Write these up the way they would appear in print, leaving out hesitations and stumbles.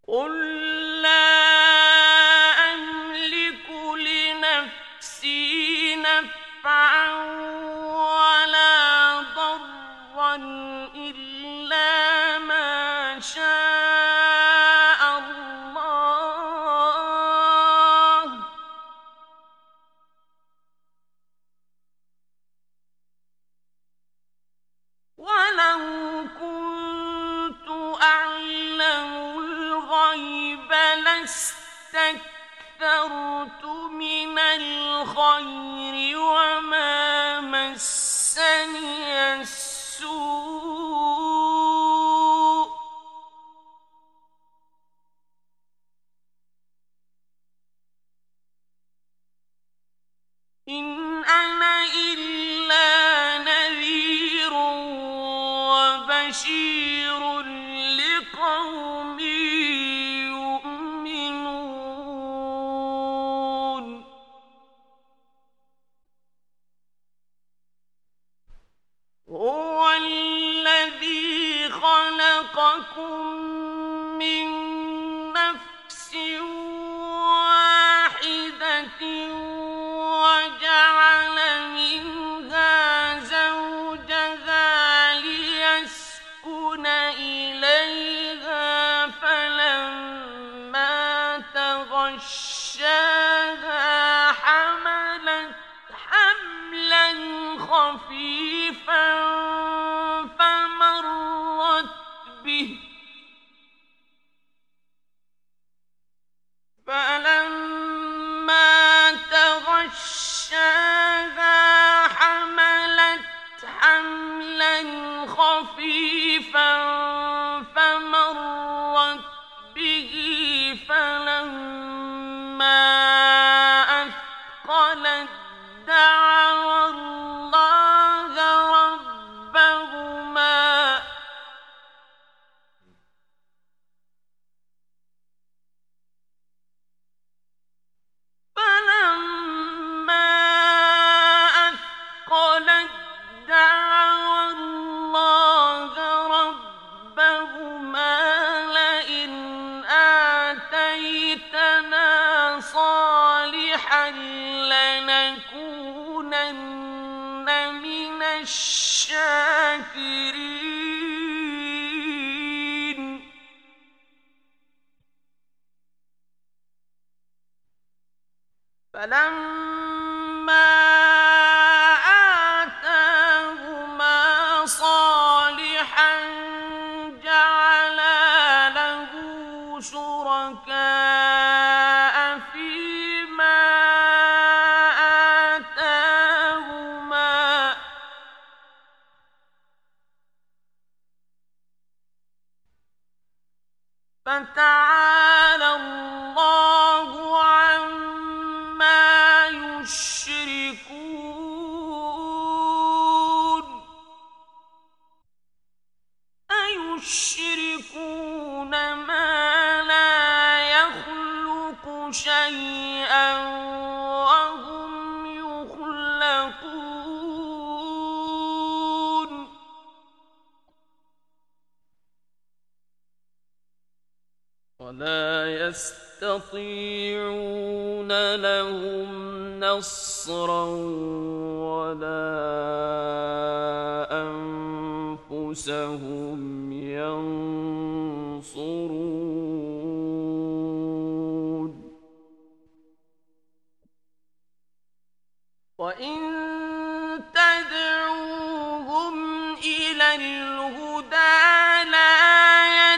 قل لا أملك لنفسي نفعا ولا ضرا إلا ما شاء الله ولو كنت أعلم الغيب لاستكثرت من الخير وما مسني السوء إن أنا إلا نذير وبشير لقوم يؤمنون هو الذي خلقكم من نفس واحدة وجعل منها زوجها ليسكن إليها فلما تغشاها حملت حملا خفيفا فمرت به فلما تغشاها حملت حملا خفيفا فمرت به فلما أثقلت دعوا الله ربهما فلما أثقلت دعوا الله ربهما لئن آتيتنا صالحا لنكونن من الشاكرين فلما آتاهما صالحا جعلا له شركاء فيما آتاهما فتعالى الله عما يشركون أيشركون ما لا يخلق شيئا وهم يخلقون ولا يستطيعون لهم نصرا ولا أنفسهم ينصرون وإن تدعوهم إلى الهدى لا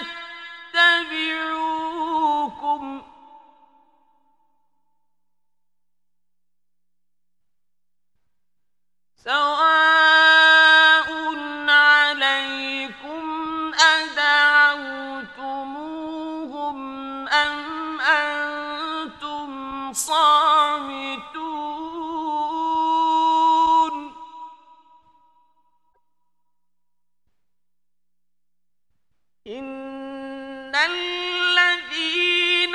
يتبعوكم سواء عليكم أدعوتموهم أم أنتم صامتون إن الذين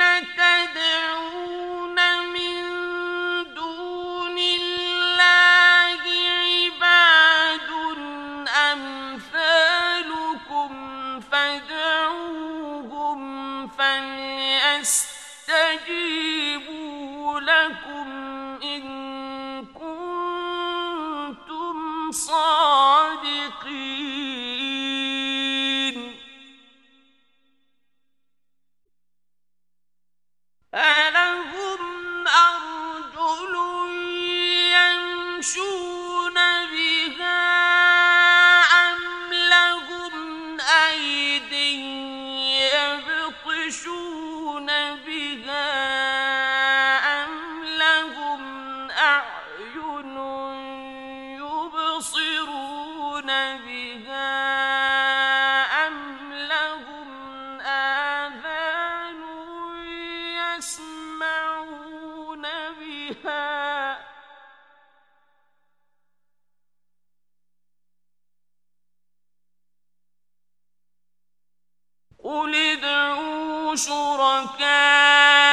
تدعون من دون الله عباد فليستجيبوا لكم إن كنتم صادقين ألهم أرجل يمشون بها أم لهم أيد يبطشون بها أم لهم أعين يبصرون بها أم لهم آذان يسمعون بها قل ادعوا شركاءكم